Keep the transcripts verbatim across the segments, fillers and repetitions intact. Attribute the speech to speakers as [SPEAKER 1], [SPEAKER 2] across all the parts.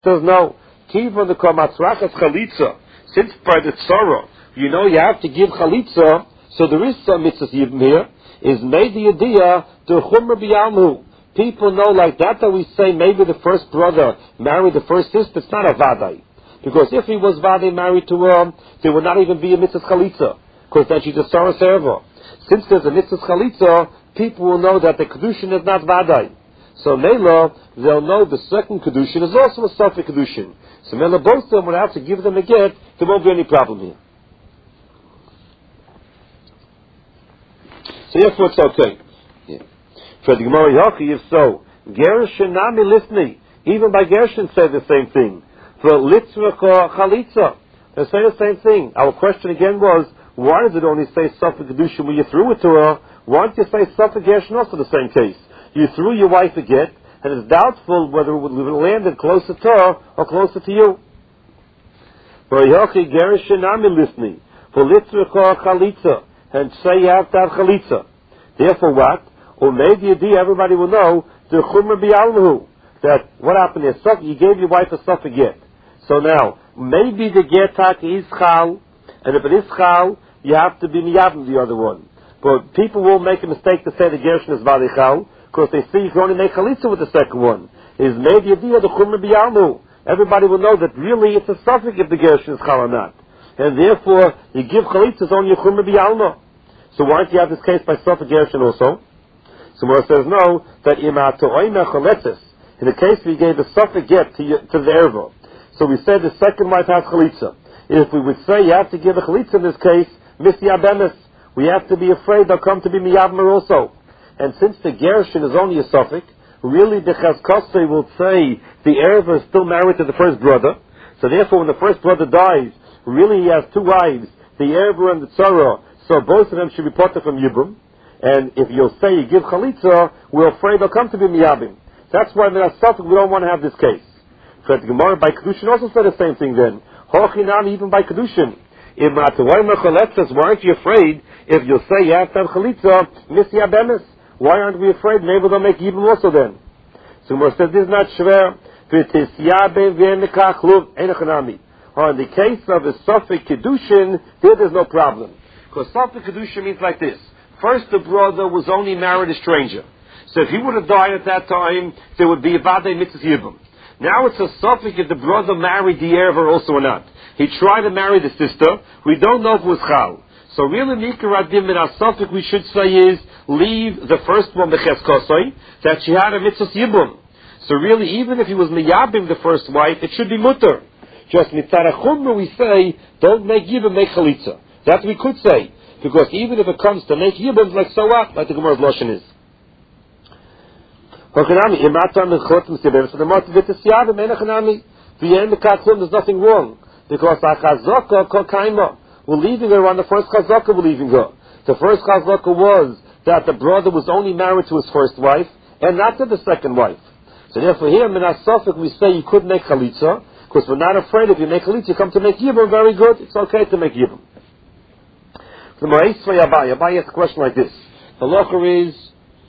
[SPEAKER 1] says no. Kiva the Kamatzrachas Chalitza. Since by the Tzara, you know you have to give Chalitza, so there is some mitzvah here, is made the idea to Chumra B'Yalmu. People know like that that we say maybe the first brother married the first sister. It's not a Vadai. Because if he was Vadai married to her, there would not even be a mitzvah Chalitza. Because then she's a Tzara Serva. Since there's a mitzvah Chalitza, people will know that the Kedushin is not Vadai. So Mela, they'll know the second Kedushin is also a Sofik Kedushin. So Mela, both of them would have to give them a get, there won't be any problem here. So therefore it's okay. Yeah. For the Gemara Yochi, if so, Gershon Nami Lisni, even by Gershon say the same thing. For Litzvaka Chalitza, they say the same thing. Our question again was, why does it only say Sofik Kedushin when you threw it to her? Why don't you say Sofik Gershon also the same case? You threw your wife a get, and it's doubtful whether it would have landed closer to her or closer to you. For Yochi Gershon Nami Lisni, for Litzvaka Chalitza, and say you have to have Chalitza. Therefore what? Or maybe everybody will know the Chumra B'Yalmu, that what happened is you gave your wife a Sofik get. So now, maybe the get tak is Chal, and if it is Chal, you have to be Miyavim the other one. But people will make a mistake to say the Gershon is Vali Chal, because they see you can only make Chalitza with the second one. Is maybe the Chumra B'Yalmu. Everybody will know that really it's a Sofik if the Gershon is Chal or not. And therefore, you give Chalitza only a Chumra B'Yalmu. So why don't you have this case by Sofik Gershon also? So Mora says no, that Imato Oina Chaletzes, in the case we gave the Sofik get to, to the Ervo. So we said the second wife has Chalitza. If we would say you have to give a Chalitza in this case, Misyabemes, we have to be afraid they'll come to be Miyavmer also. And since the Gershon is only a Sofik, really the Chazkosei will say the Ervo is still married to the first brother. So therefore when the first brother dies, really he has two wives, the Ervo and the Tzara, so both of them should be parted from Yibum. And if you'll say you give Chalitza, we're afraid they'll come to be Miyabim. That's why in our Sofik we don't want to have this case. So the Gemara by Kedushin also said the same thing then. Hochinam even by Kedushin. If why aren't you afraid if you'll say you have to have Chalitza, Misyabemes? Why aren't we afraid? Maybe they'll make Yibum also then. So Gemara says this is not Shver. Oh, in the case of a Sofik Kedushin, there there's no problem. Because Sofik Kedushin means like this. First, the brother was only married a stranger. So if he would have died at that time, there would be a Vadei Mitzvah Yibum. Now it's a Sofik if the brother married the Erva also or not. He tried to marry the sister. We don't know if it was Chal. So really, Nikaradim in our Sofik we should say is, leave the first one, Beches Kosoi, that she had a Mitzvah Yibum. So really, even if he was Miyabim, the first wife, it should be Mutter. Just Mitzara Chumra we say, don't make Yibum, make Chalitza. That we could say. Because even if it comes to make Yibum, like so what? Like the Gemara's Lashon is. There's nothing wrong. Because we're leaving her on the first Chazaka, we're leaving her. The first Chazaka was that the brother was only married to his first wife, and not to the second wife. So therefore here in our Sofik we say you could make Chalitza, because we're not afraid if you make Chalitza, you come to make Yibum, very good, it's okay to make Yibum. The Ma'isvei Abai, Abai asks a question like this. The locher is,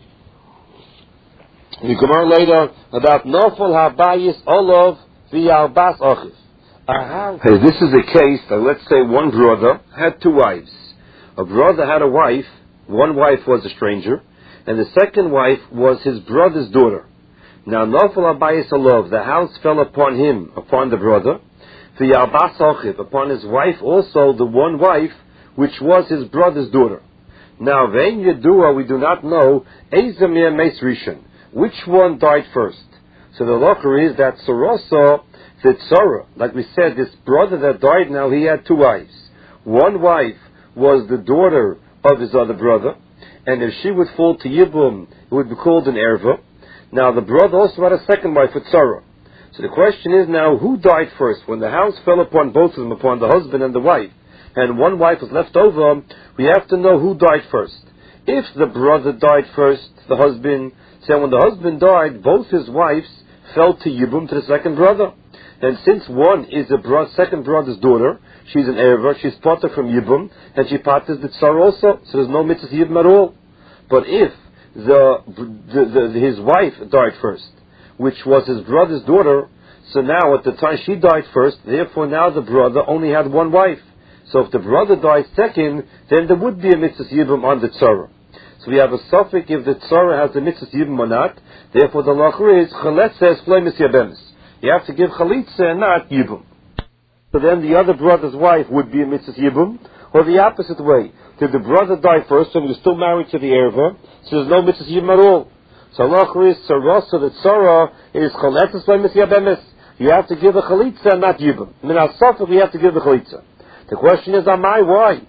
[SPEAKER 1] the Gemara later, about Nofel HaBayis Olav V'Yarbas Ochis. Hey, this is a case that, let's say, one brother had two wives. A brother had a wife, one wife was a stranger, and the second wife was his brother's daughter. Now, Nofel HaBayis Olav, the house fell upon him, upon the brother, V'Yarbas Ochis, upon his wife also, the one wife, which was his brother's daughter. Now, Vein Yedua, we do not know, Ezemir Meis Rishon, which one died first. So the locher is that Sorosa, the Tzara, like we said, this brother that died now, he had two wives. One wife was the daughter of his other brother, and if she would fall to Yibum, it would be called an Erva. Now, the brother also had a second wife, a Tzara. So the question is now, who died first? When the house fell upon both of them, upon the husband and the wife, and one wife was left over, we have to know who died first. If the brother died first, the husband, so when the husband died, both his wives fell to Yibum, to the second brother. And since one is the bro- second brother's daughter, she's an Erva, she's parted from Yibum, and she parted the Tsar also, so there's no mitzvah Yibum at all. But if the, the, the, his wife died first, which was his brother's daughter, So now, at the time she died first, therefore now the brother only had one wife. So if the brother dies second, then there would be a mitzvah yibum on the tzara. So we have a suffix if the tzara has a mitzvah yibum or not. Therefore the lachur is chaletzes fleimis yabemis. You have to give chalitza and not yibum. So then the other brother's wife would be a mitzvah yibum, or the opposite way. Did the brother die first and he was still married to the erva, so there's no mitzvah yibum at all. So lachur is tzara, so the tzara is chaletzes fleimis yabemis. You have to give a chalitza and not yibum. I mean, our suffix we have to give the chalitza. The question is, Amai, why?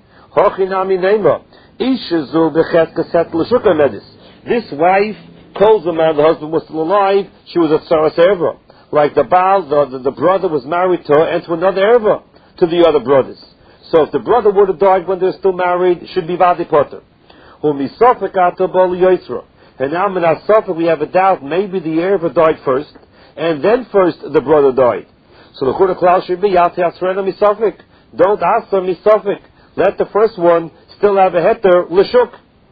[SPEAKER 1] This wife calls the man, the husband was still alive, she was a tzaras erva. Like the Baal, the, the, the brother was married to her and to another erva, to the other brothers. So if the brother would have died when they were still married, it should be Vadi Potter. And now in our suffix we have a doubt, maybe the erva died first, and then first the brother died. So the Chura Klal should be, Yati Asrena Misafik. Don't ask them misafik. Let the first one still have a heter l'shuk.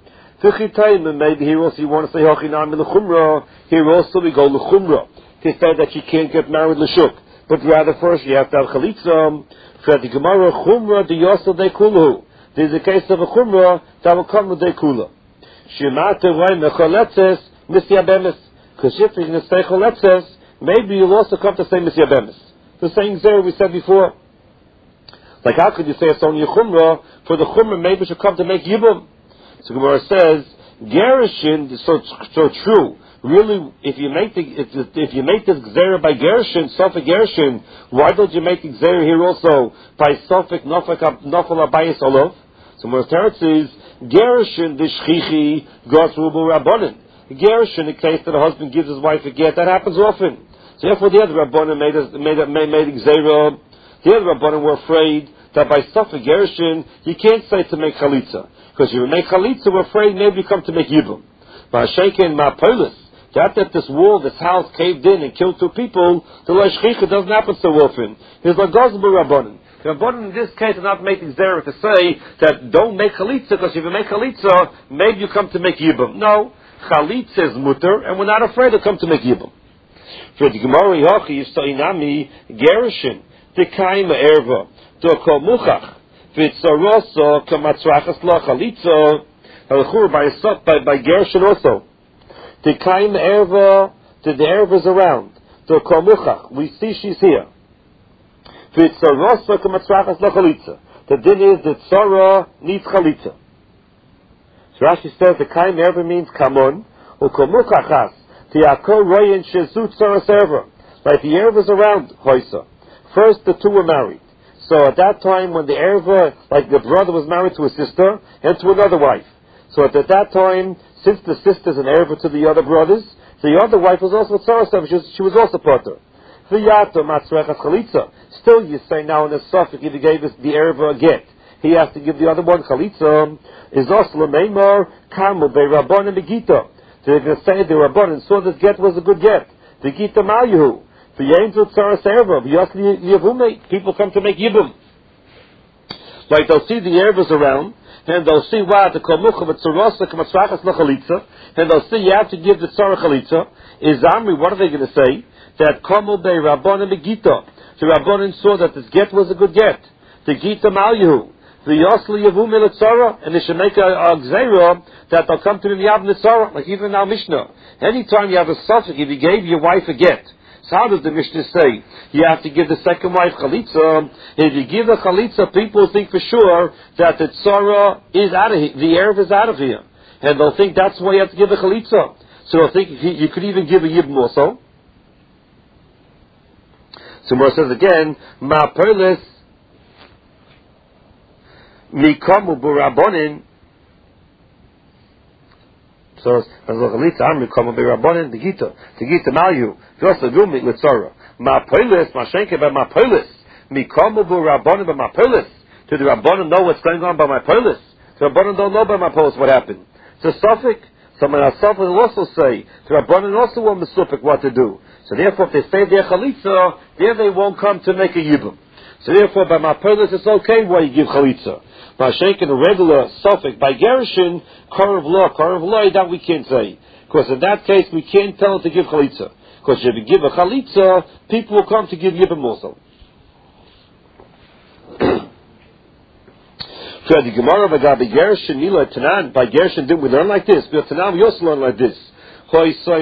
[SPEAKER 1] Maybe here also you want to say hachinam l'chumra. Here also we go l'chumra to say that you can't get married l'shuk, but rather first you have to have chalitza. For the Gemara chumra de yosel de kulu. There's a case of a chumra that will come with de kula. Shemate vay mechaletzes misyabemes. Because if you're going to say chaletzes, maybe you'll also come to say misyabemes. The same zero we said before. Like how could you say it's only a chumrah? For the chumrah maybe it should come to make yibum. So Gemara says, Gerushin is so, so true. Really, if you make the, if, if you make this gzera by Gerushin, Sofik Gerushin, why don't you make the gzera here also by Sofik Nofal Abayis Olov? So Gemara says, Gerushin dishchichi gosrubu rabbonin. Gerushin, in case that a husband gives his wife a get, that happens often. So therefore the other rabbonin made a, made a, made, made a gzera. The other rabbonim were afraid that by Sofik Gerushin, you can't say to make chalitza. Because if you make chalitza, we're afraid maybe you come to make yibum. But Hashekin Ma'polis, that that this wall, this house caved in and killed two people, the Lashchicha doesn't happen so often. He's like Gozbu rabbonim. The rabbonim in this case are not making zera to say that don't make chalitza, because if you make chalitza, maybe you come to make yibum. No, chalitza is mutter, and we're not afraid to come to make yibum. For the Gemara Yochi Yistoinami Gerushin. Tekaim erva to kol muchach v'tzaroso kamatzrachas la chalitza halachur by by by Gershon also. Tekaim erva to the erva's around to kol muchach. We see she's here. V'tzaroso kamatzrachas la chalitza. The din is that tzara needs chalitza. So Rashi says the kaim erva means kamon or kol muchachas tiakol royin shezut tzaras erva. Like the erva's around hoisa. First, the two were married. So at that time, when the erva, like the brother was married to a sister and to another wife. So at that time, since the sister's an erva to the other brothers, the other wife was also a tzara, she, she was also potter. Still, you say now in the suffix, if he gave us the erva a get, he has to give the other one chalitza. Is also lemeimar kamel be'rabban and begita. So they're going to say the rabban saw this get was a good get. The gita mayu. People come to make yibum. Like they'll see the ervas around, and they'll see what the komucha v'tzarasa k'matzrachas l'chalitza, and they'll see you have to give the tzara chalitza. Is Amri, what are they going to say? That komu be rabbanim begita. The rabbanim saw that this get was a good get. The gita malyu. The yosli yavum tzara, and they should make a, a gzeira that they'll come to the yab tzara. Like even in our Mishnah, anytime you have a suffix, if you gave your wife a get. So how does the Mishnah say? You have to give the second wife chalitza. If you give a chalitza, people think for sure that the tzara is out of here, the erev is out of here. And they'll think that's why you have to give a chalitza. So they'll think you, you could even give a yibum also. So Mor says again, Ma perlis mikamu burabonin. So as a chalitza, Amri kama be'rabbanin the gita, the gita malyu, just a gumi litzara. Ma polis, ma shenke by ma polis, mi kama be'rabbanin by ma polis. Do the rabbanim know what's going on by my polis? The rabbanim don't know by my polis what happened. It's a suffix. Someone else will also say the rabbanim also want the suffix what to do. So therefore, if they say their chalitza, there they won't come to make a yibum. So therefore, by my polis, it's okay why you give chalitza. By shaking a regular suffix by Gerushin, Korav law, Korav law, that we can't say. Because in that case, we can't tell it to give chalitza. Because if you give a chalitza, people will come to give yibam also. So the Gemara by Gershon Nila Tanan, by Gershon did we learn like this? But Tanan we also learn like this. She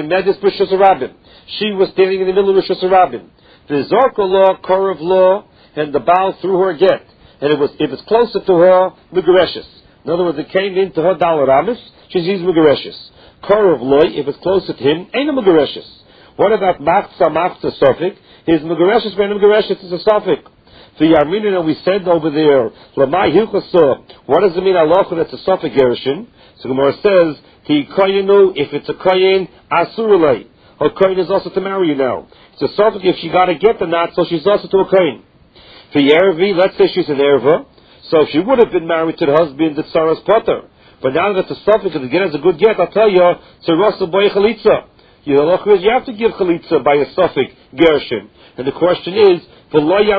[SPEAKER 1] was standing in the middle of Rosh Hashanah. The Zorka law, Korav law, and the Baal threw her a get. And it was, if it's closer to her, Megareshes. In other words, it came into her Dal Ramis, she's used Megareshes. Korav law, if it's closer to him, ain't a Megareshes. What about Machza, Machza, Sofik? His Megareshes, when Megareshes is a Sofik. The Yarminin, and we said over there, Lamai Hilchasa, what does it mean, Allah, that's a Sofik Gershon? So Gemara says, Ki koyenu, if it's a koyen, asurulay. Her koyen is also to marry you now. It's a Sofik if she got to get the knot, so she's also to a koyen. For Yervi, let's say she's an erva, so she would have been married to the husband that Sarah's potter. But now that the Sofik, if the get is a good get, I'll tell you, it's a Rasa boy chalitza. You have to give chalitza by a Sofik Gershon. And the question is, you see, you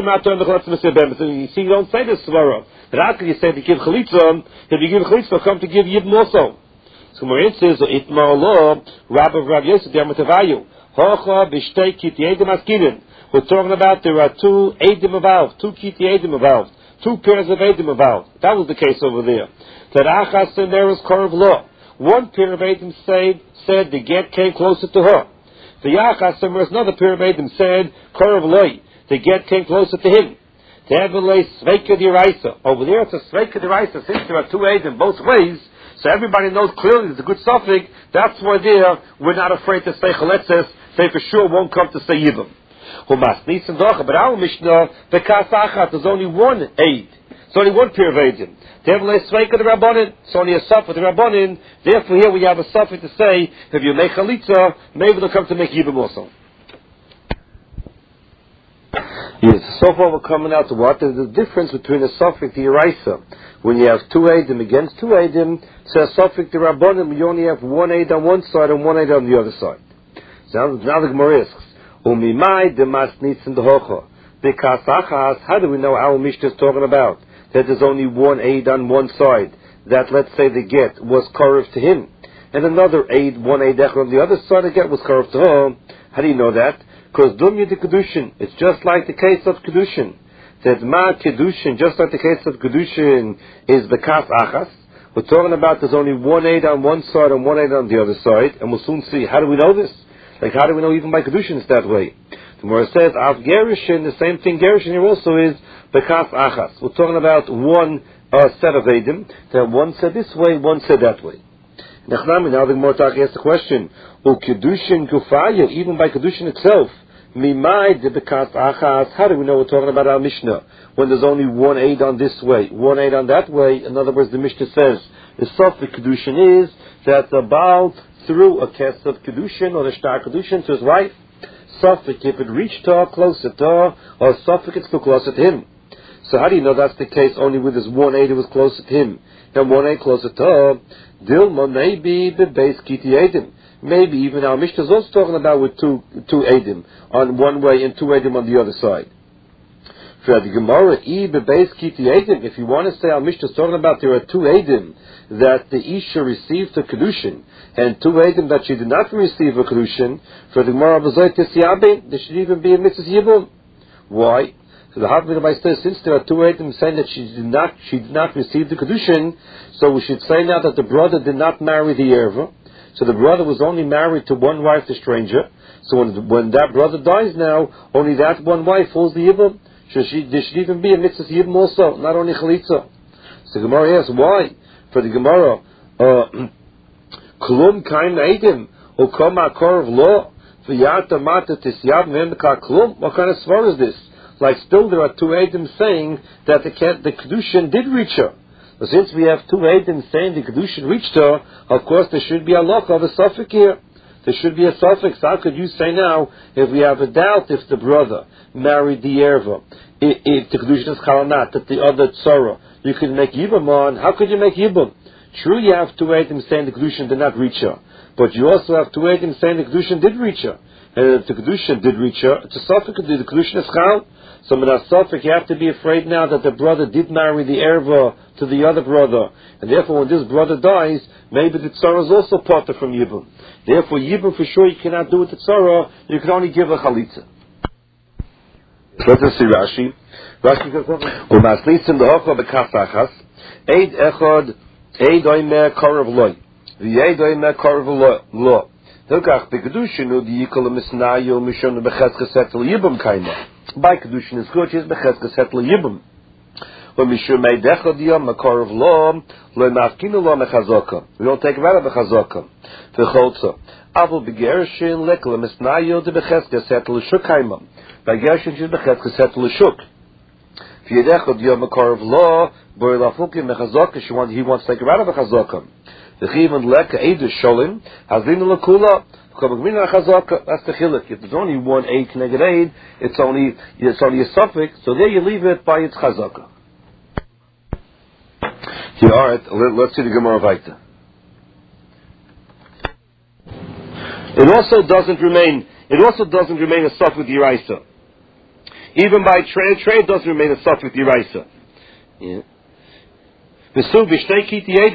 [SPEAKER 1] don't say this svara. But how can you say to give chalitza, if you give chalitza, come to give yibn also? So Marin says, Itmar law, Rabbi Rav Yosef, Yamatavayu, Hocha b'shtei kiti edim askinin. We're talking about there are two edim involved, two kiti edim involved, two pairs of edim involved. That was the case over there. That achas and there was korv law. One pair of edim said, said the get came closer to her. The yachas and there was another pair of edim said, korv loy. The get came closer to him. Over there it's a sveika deraisa. Since there are two edim both ways, so everybody knows clearly it's a good suffix. That's why there we're not afraid to say chaletzes. They for sure won't come to say yibam. But our Mishnah, the kasachat, there's only one aid. It's only one pair of edim. It's only a suffix the rabbanin. Therefore, here we have a suffix to say if you make chalitza, maybe they'll come to make yibam also. Yes, so far we're coming out to what is the difference between a suffix the eraisa. When you have two edim against two edim, so a suffix the rabbanim, you only have one eid on one side and one eid on the other side. So now, now the Gemara asks, Umimai de masnitzin dehocha. Because achas, how do we know our Mishnah is talking about? That there's only one eid on one side. That, let's say, the get was korov to him. And another eid, one eid on the other side, the get was korov to her. How do you know that? Because dumya de kedushin, it's just like the case of kedushin. That ma kedushin, just like the case of kedushin, is the kas achas. We're talking about there's only one eid on one side and one eid on the other side, and we'll soon see. How do we know this? Like, how do we know even by kedushin it's that way? The Gemara says, av gerushin, the same thing gerushin here also is the kas achas. We're talking about one uh, set of edim, that one said this way, one said that way. Now the Gemara asks the question, u kedushin gufaya, even by kedushin itself, mimai de bekas achas. How do we know we're talking about our Mishnah when there's only one aid on this way, one aid on that way? In other words, the Mishnah says the suffix kedushin is that the Baal threw a kes of kedushin or the shtar kedushin to his wife. Suffix if it reached her closer to her, or suffix it's too closer to him. So how do you know that's the case only with this one aid who was closer to him and one aid closer to her? Dilma maybe the base kiti edim. Maybe even our Mishnah is also talking about with two two edim on one way and two edim on the other side. For the Gemara, if you want to say our Mishnah is talking about there are two edim that the Isha received a kedushin and two edim that she did not receive a kedushin. For the Gemara, there should even be a mitzvah yibum. Why? So the Havamina says since there are two edim saying that she did not she did not receive the kedushin, so we should say now that the brother did not marry the erva. So the brother was only married to one wife, the stranger. So when when that brother dies now, only that one wife holds the yibum. Should she, there should even be a mitzvah yibum also, not only chalitza. So the Gemara asks, why? For the Gemara, klum kain edim, ukom akor of law, v'yata mata tisyav memeka klum. What kind of svar is this? Like still there are two edim saying that the, the kedushin did reach her. But since we have two edim saying the kedushin reached her, of course there should be a lock of a suffix here. There should be a suffix. How could you say now, if we have a doubt if the brother married the erva, if, if the kedushin is chalanat, that the other tzara, you could make yibam on. How could you make yibam? True, you have two edim saying the kedushin did not reach her, but you also have two edim saying the kedushin did reach her. and if the kedusha did reach her, it's a suffix. The kedusha is chal. So in a suffix, you have to be afraid now that the brother did marry the erva to the other brother, and therefore when this brother dies, maybe the tzara is also parted from yibum. Therefore, yibum for sure you cannot do with the tzara. You can only give a chalitza. Let's see Rashi. Rashi says, "Umaslisim dehocha bekasachas eid echad eid oimer karav loy the eid oimer karav lo hilkach bekedushin u di yikol misnayo mishon becheskes hetel yibum kaima by kedushin is good is becheskes hetel yibum when mishon made echad yom karav lo lo mafkinu lo mechazaka we don't take about mechazaka v'cholza avol begershin lekol misnayo de becheskes hetel shuk kaima by gershin is becheskes hetel shuk. If you dechod yom karav lo boy lafuki mechazaka, she wants he wants to take her out of the chazaka. The chivon leka eidu sholim hazinu lekula kamagmina chazaka. That's the chiluk. If there's only one aid connected aid, it's only it's only a suffix. So there you leave it by its chazaka. Here, all right. Let, let's see the Gemara Vaita. It also doesn't remain. It also doesn't remain a suffix with Yiraisa. Even by trade, trade doesn't remain a suffix with Yiraisa. Yeah. It's only stuff with the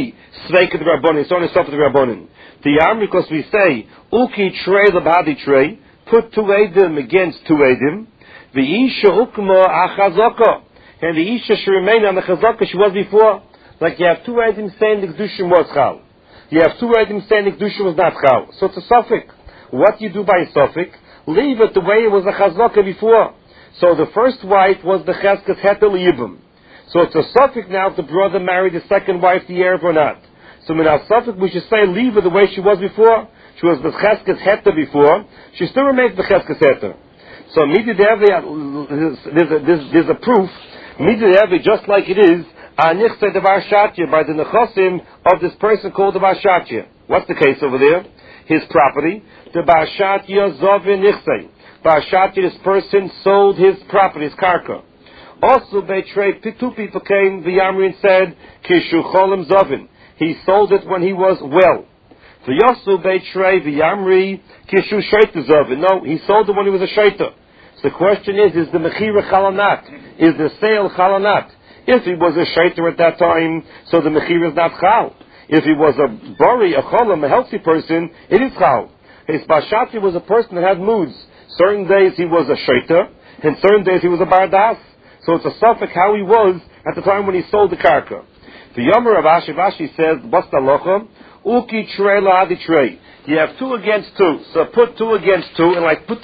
[SPEAKER 1] Rabbanin. The Yam, because we say, Uki trey labadi trey, put two edim against two edim, the Isha ukma achazaka, and the Isha should remain on the chazaka she was before. Like you have two edim saying the Kedushin was chal. You have two edim saying the Kedushin was not chal. So it's a suffix. What do you do by a suffix? Leave it the way it was a chazaka before. So the first wife was the cheskes hetel yibum. So it's a suffix now if the brother married the second wife, the Erev, or not. So in our suffix, we should say, leave her the way she was before. She was the Cheskes Heta before. She still remains the Cheskes Heta. So there's a, there's, there's a proof. Just like it is, Anichse Devar Shatya, by the Nechosim of this person called the Bar Shatya. What's the case over there? His property. The Bar Shatya Zovin Nichse. Bar Shatya, this person sold his property, his karka. Also, Beitrei, two people came, the Yamri, and said, Kishu Cholim Zovin. He sold it when he was well. The Yosu Beitrei, the Yamri, Kishu Shaita Zovin. No, he sold it when he was a Shaita. So the question is, is the Mechira Chalanat? Is the sale Chalanat? If he was a Shaita at that time, so the Mechira is not Chal. If he was a Bari, a Cholim, a healthy person, it is Chal. His Bashati was a person that had moods. Certain days he was a Shaita, and certain days he was a Bardas. So it's a suffix how he was at the time when he sold the karka. The Yomer of Ashi Vashi says, Basta Locha, Uki Trei La Adi Trei. You have two against two. So put two against two, and like put